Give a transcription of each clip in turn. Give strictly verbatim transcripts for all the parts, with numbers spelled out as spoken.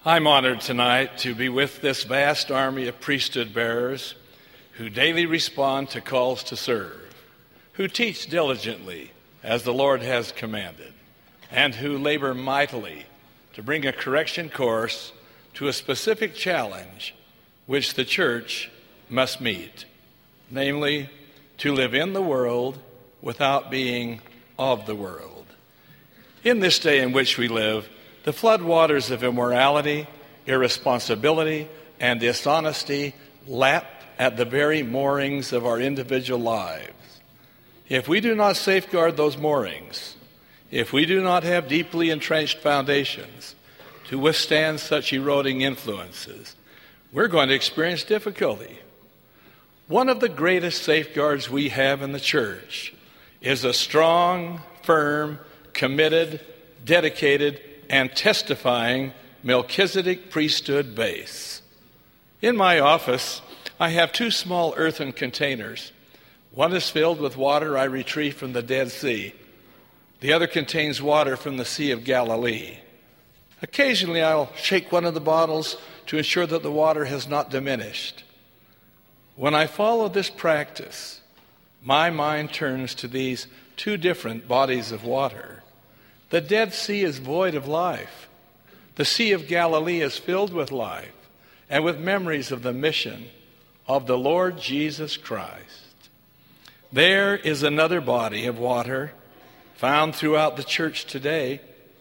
I'm honored tonight to be with this vast army of priesthood bearers who daily respond to calls to serve, who teach diligently as the Lord has commanded, and who labor mightily to bring a correction course to a specific challenge which the church must meet, namely, to live in the world without being of the world. In this day in which we live, the floodwaters of immorality, irresponsibility, and dishonesty lap at the very moorings of our individual lives. If we do not safeguard those moorings, if we do not have deeply entrenched foundations to withstand such eroding influences, we're going to experience difficulty. One of the greatest safeguards we have in the church is a strong, firm, committed, dedicated, and testifying Melchizedek priesthood base. In my office, I have two small earthen containers. One is filled with water I retrieved from the Dead Sea. The other contains water from the Sea of Galilee. Occasionally, I'll shake one of the bottles to ensure that the water has not diminished. When I follow this practice, my mind turns to these two different bodies of water. The Dead Sea is void of life. The Sea of Galilee is filled with life and with memories of the mission of the Lord Jesus Christ. There is another body of water found throughout the church today.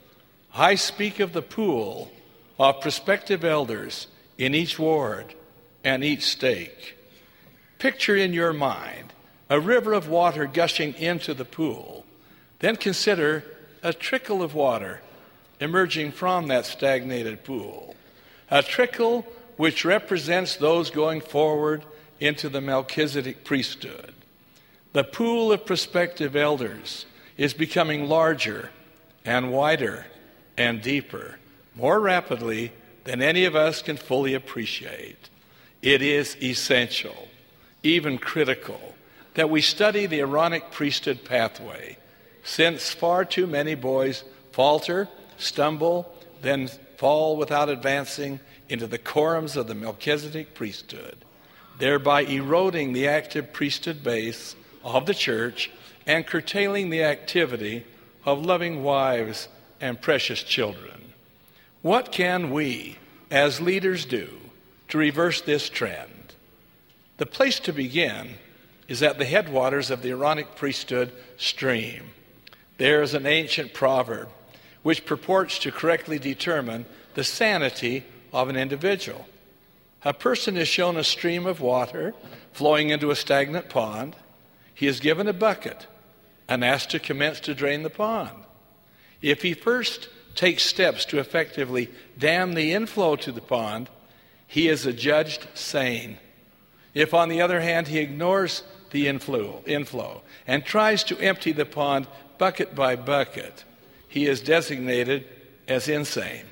I speak of the pool of prospective elders in each ward and each stake. Picture in your mind a river of water gushing into the pool. Then consider a trickle of water emerging from that stagnated pool. A trickle which represents those going forward into the Melchizedek priesthood. The pool of prospective elders is becoming larger and wider and deeper, more rapidly than any of us can fully appreciate. It is essential, even critical, that we study the Aaronic priesthood pathway, since far too many boys falter, stumble, then fall without advancing into the quorums of the Melchizedek priesthood, thereby eroding the active priesthood base of the church and curtailing the activity of loving wives and precious children. What can we, as leaders, do to reverse this trend? The place to begin is at the headwaters of the Aaronic priesthood stream. There is an ancient proverb which purports to correctly determine the sanity of an individual. A person is shown a stream of water flowing into a stagnant pond. He is given a bucket and asked to commence to drain the pond. If he first takes steps to effectively dam the inflow to the pond, he is adjudged sane. If, on the other hand, he ignores the inflow, inflow and tries to empty the pond bucket by bucket, he is designated as insane.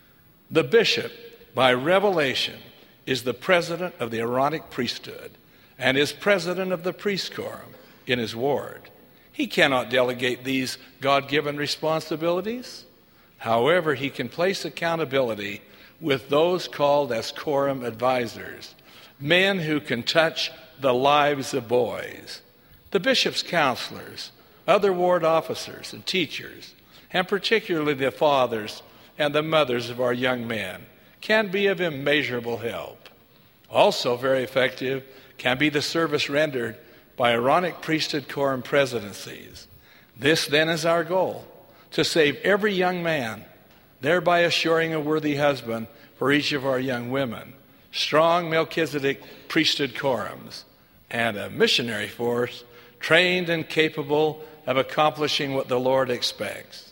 The bishop, by revelation, is the president of the Aaronic priesthood and is president of the priest quorum in his ward. He cannot delegate these God-given responsibilities. However, he can place accountability with those called as quorum advisors, men who can touch the lives of boys. The bishop's counselors, other ward officers and teachers, and particularly the fathers and the mothers of our young men, can be of immeasurable help. Also very effective can be the service rendered by Aaronic priesthood quorum presidencies. This then is our goal, to save every young man, thereby assuring a worthy husband for each of our young women, strong Melchizedek priesthood quorums, and a missionary force trained and capable of accomplishing what the Lord expects.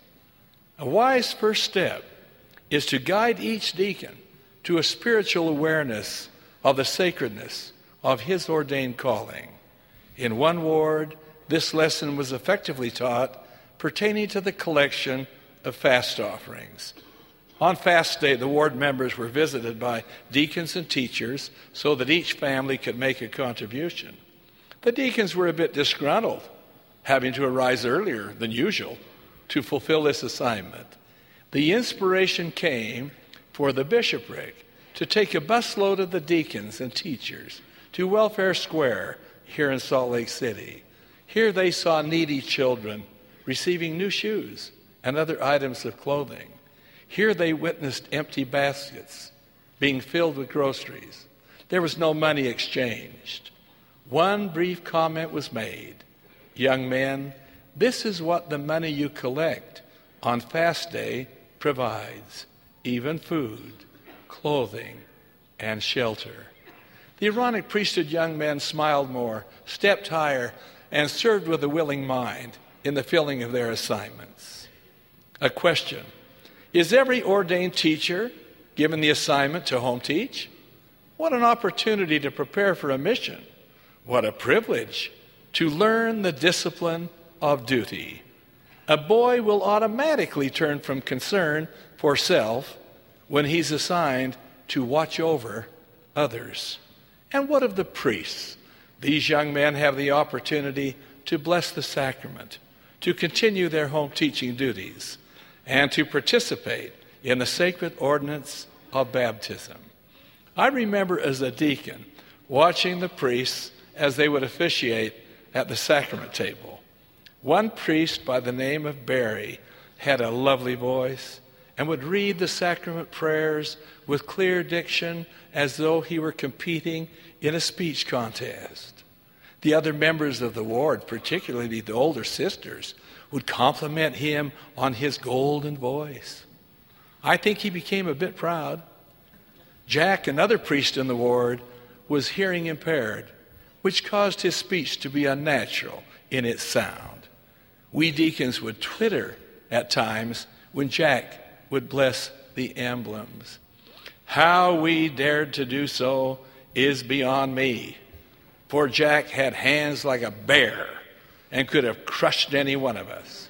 A wise first step is to guide each deacon to a spiritual awareness of the sacredness of his ordained calling. In one ward, this lesson was effectively taught pertaining to the collection of fast offerings. On fast day, the ward members were visited by deacons and teachers so that each family could make a contribution. The deacons were a bit disgruntled, having to arise earlier than usual to fulfill this assignment. The inspiration came for the bishopric to take a busload of the deacons and teachers to Welfare Square here in Salt Lake City. Here they saw needy children receiving new shoes and other items of clothing. Here they witnessed empty baskets being filled with groceries. There was no money exchanged. One brief comment was made. Young men, this is what the money you collect on fast day provides, even food, clothing, and shelter. The Aaronic priesthood young men smiled more, stepped higher, and served with a willing mind in the filling of their assignments. A question: is every ordained teacher given the assignment to home teach? What an opportunity to prepare for a mission. What a privilege to learn the discipline of duty. A boy will automatically turn from concern for self when he's assigned to watch over others. And what of the priests? These young men have the opportunity to bless the sacrament, to continue their home teaching duties, and to participate in the sacred ordinance of baptism. I remember as a deacon watching the priests as they would officiate at the sacrament table. One priest by the name of Barry had a lovely voice and would read the sacrament prayers with clear diction as though he were competing in a speech contest. The other members of the ward, particularly the older sisters, would compliment him on his golden voice. I think he became a bit proud. Jack, another priest in the ward, was hearing impaired, which caused his speech to be unnatural in its sound. We deacons would twitter at times when Jack would bless the emblems. How we dared to do so is beyond me, for Jack had hands like a bear and could have crushed any one of us.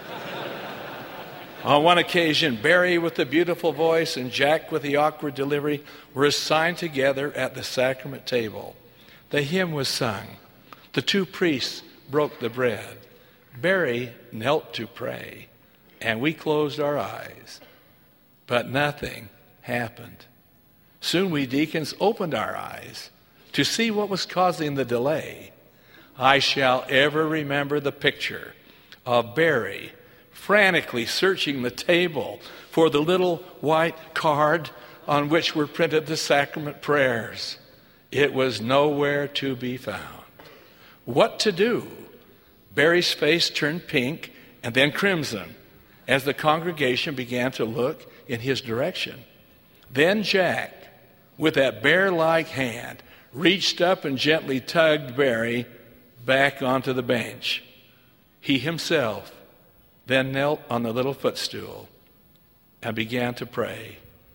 On one occasion, Barry with the beautiful voice and Jack with the awkward delivery were assigned together at the sacrament table. The hymn was sung. The two priests broke the bread. Barry knelt to pray, and we closed our eyes. But nothing happened. Soon we deacons opened our eyes to see what was causing the delay. I shall ever remember the picture of Barry frantically searching the table for the little white card on which were printed the sacrament prayers. It was nowhere to be found. What to do? Barry's face turned pink and then crimson as the congregation began to look in his direction. Then Jack, with that bear-like hand, reached up and gently tugged Barry back onto the bench. He himself then knelt on the little footstool and began to pray.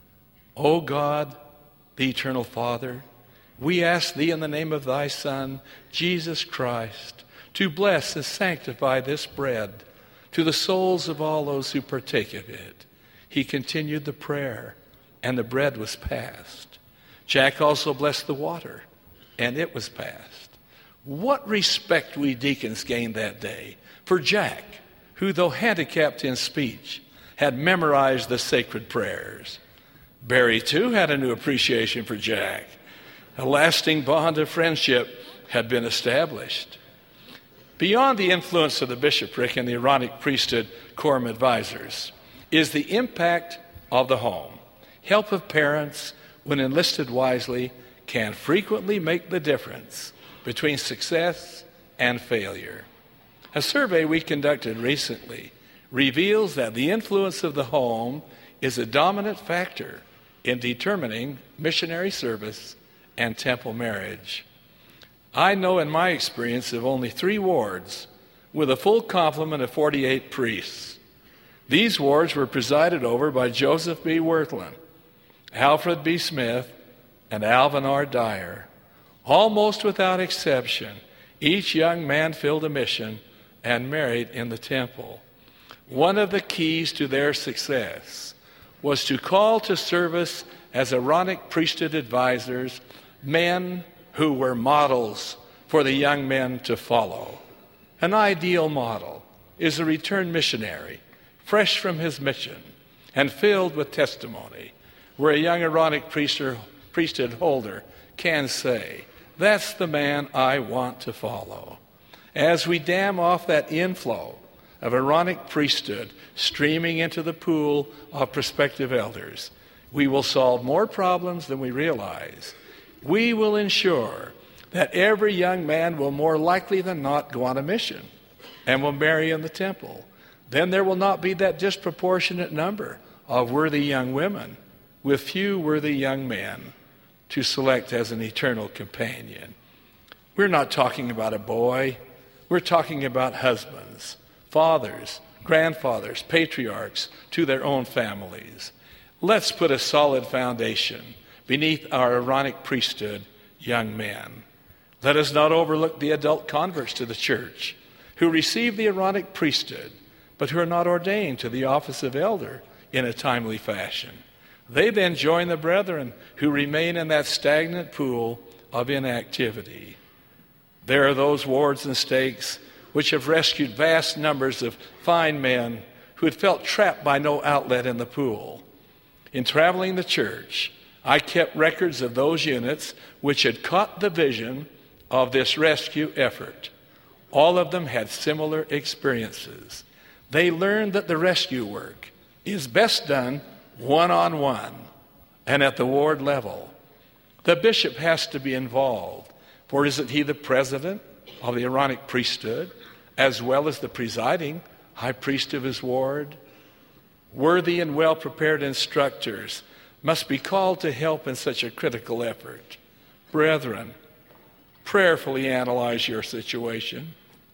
O God, the eternal Father, we ask thee in the name of thy Son, Jesus Christ, to bless and sanctify this bread to the souls of all those who partake of it. He continued the prayer, and the bread was passed. Jack also blessed the water, and it was passed. What respect we deacons gained that day for Jack, who, though handicapped in speech, had memorized the sacred prayers. Barry, too, had a new appreciation for Jack. A lasting bond of friendship had been established. Beyond the influence of the bishopric and the Aaronic priesthood quorum advisors is the impact of the home. Help of parents, when enlisted wisely, can frequently make the difference between success and failure. A survey we conducted recently reveals that the influence of the home is a dominant factor in determining missionary service and temple marriage. I know in my experience of only three wards with a full complement of forty-eight priests. These wards were presided over by Joseph B. Wirthlin, Alfred B. Smith, and Alvin R. Dyer. Almost without exception, each young man filled a mission and married in the temple. One of the keys to their success was to call to service as Aaronic priesthood advisors men who were models for the young men to follow. An ideal model is a returned missionary, fresh from his mission and filled with testimony, where a young Aaronic priesthood holder can say, that's the man I want to follow. As we dam off that inflow of Aaronic priesthood streaming into the pool of prospective elders, we will solve more problems than we realize. We will ensure that every young man will more likely than not go on a mission and will marry in the temple. Then there will not be that disproportionate number of worthy young women with few worthy young men to select as an eternal companion. We're not talking about a boy. We're talking about husbands, fathers, grandfathers, patriarchs to their own families. Let's put a solid foundation beneath our Aaronic priesthood young men. Let us not overlook the adult converts to the church who receive the Aaronic priesthood, but who are not ordained to the office of elder in a timely fashion. They then join the brethren who remain in that stagnant pool of inactivity. There are those wards and stakes which have rescued vast numbers of fine men who had felt trapped by no outlet in the pool. In traveling the church, I kept records of those units which had caught the vision of this rescue effort. All of them had similar experiences. They learned that the rescue work is best done one-on-one and at the ward level. The bishop has to be involved, for isn't he the president of the Aaronic priesthood as well as the presiding high priest of his ward? Worthy and well-prepared instructors must be called to help in such a critical effort. Brethren, prayerfully analyze your situation,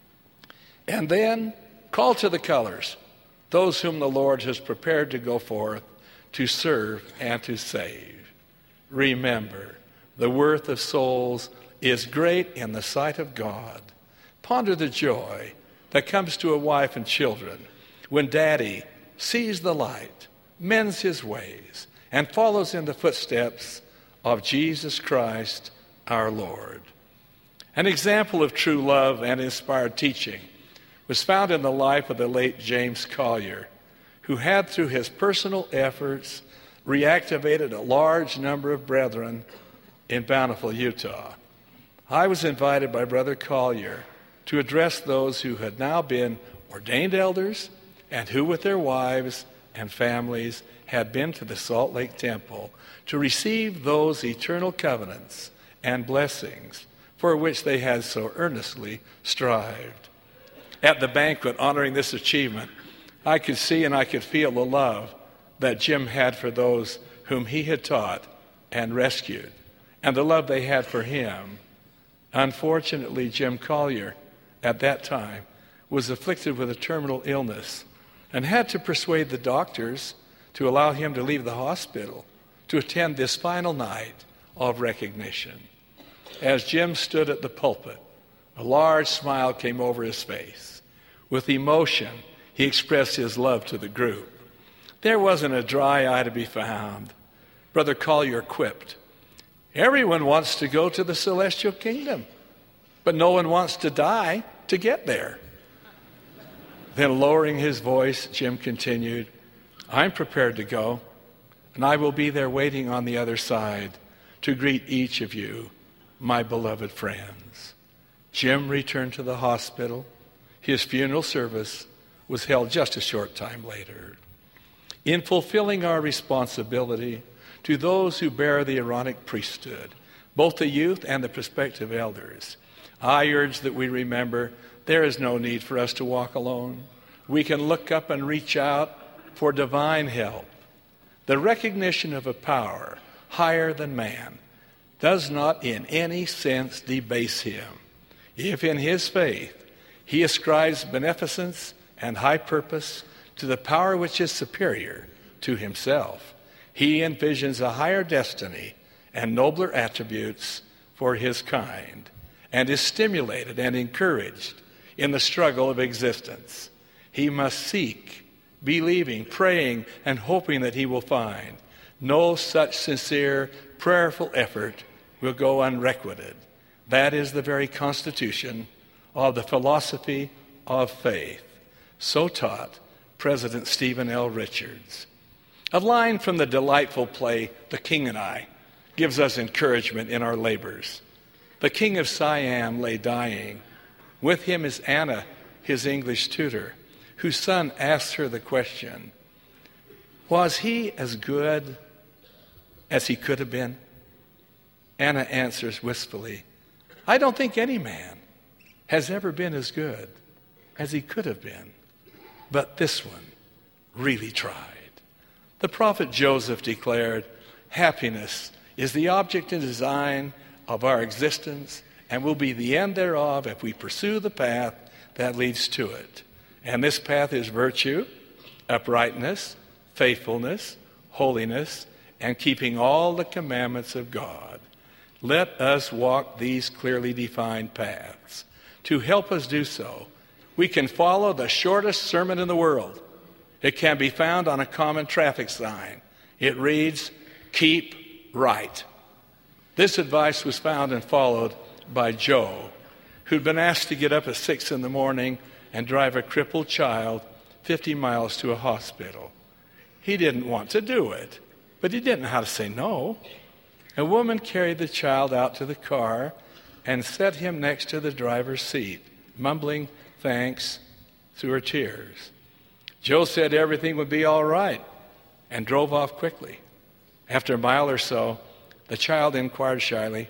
and then call to the colors those whom the Lord has prepared to go forth to serve and to save. Remember, the worth of souls is great in the sight of God. Ponder the joy that comes to a wife and children when daddy sees the light, mends his ways, and follows in the footsteps of Jesus Christ our Lord. An example of true love and inspired teaching was found in the life of the late James Collier, who had, through his personal efforts, reactivated a large number of brethren in Bountiful, Utah. I was invited by Brother Collier to address those who had now been ordained elders and who, with their wives and families, had been to the Salt Lake Temple to receive those eternal covenants and blessings for which they had so earnestly strived. At the banquet honoring this achievement, I could see and I could feel the love that Jim had for those whom he had taught and rescued, and the love they had for him. Unfortunately, Jim Collier, at that time, was afflicted with a terminal illness and had to persuade the doctors to allow him to leave the hospital to attend this final night of recognition. As Jim stood at the pulpit, a large smile came over his face. With emotion, he expressed his love to the group. There wasn't a dry eye to be found. Brother Collier quipped, "Everyone wants to go to the celestial kingdom, but no one wants to die to get there." Then, lowering his voice, Jim continued, "I'm prepared to go, and I will be there waiting on the other side to greet each of you, my beloved friends." Jim returned to the hospital. His funeral service was held just a short time later. In fulfilling our responsibility to those who bear the Aaronic priesthood, both the youth and the prospective elders, I urge that we remember there is no need for us to walk alone. We can look up and reach out for divine help. The recognition of a power higher than man does not in any sense debase him. If in his faith he ascribes beneficence and high purpose to the power which is superior to himself, he envisions a higher destiny and nobler attributes for his kind, and is stimulated and encouraged in the struggle of existence. He must seek, believing, praying, and hoping that he will find. No such sincere, prayerful effort will go unrequited. That is the very constitution of the philosophy of faith. So taught President Stephen L. Richards. A line from the delightful play, The King and I, gives us encouragement in our labors. The king of Siam lay dying. With him is Anna, his English tutor, whose son asks her the question, was he as good as he could have been? Anna answers wistfully, I don't think any man has ever been as good as he could have been, but this one really tried. The prophet Joseph declared, happiness is the object and design of our existence and will be the end thereof if we pursue the path that leads to it. And this path is virtue, uprightness, faithfulness, holiness, and keeping all the commandments of God. Let us walk these clearly defined paths. To help us do so, we can follow the shortest sermon in the world. It can be found on a common traffic sign. It reads, keep right. This advice was found and followed by Joe, who'd been asked to get up at six in the morning and drive a crippled child fifty miles to a hospital. He didn't want to do it, but he didn't know how to say no. A woman carried the child out to the car and set him next to the driver's seat, mumbling thanks through her tears. Joe said everything would be all right and drove off quickly. After a mile or so, the child inquired shyly,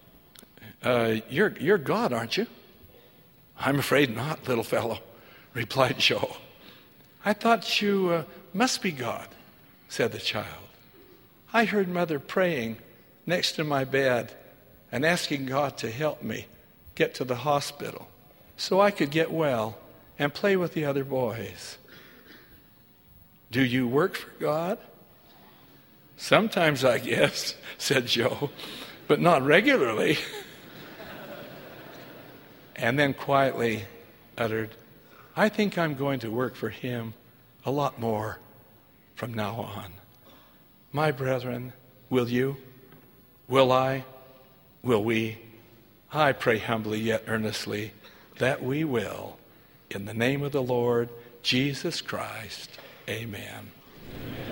uh, you're, you're God, aren't you? I'm afraid not, little fellow, replied Joe. I thought you uh, must be God, said the child. I heard Mother praying next to my bed and asking God to help me get to the hospital so I could get well and play with the other boys. Do you work for God? Sometimes, I guess, said Joe, but not regularly. And then quietly uttered, I think I'm going to work for him a lot more from now on. My brethren, will you? Will I? Will we? I pray humbly yet earnestly that we will. In the name of the Lord Jesus Christ, amen.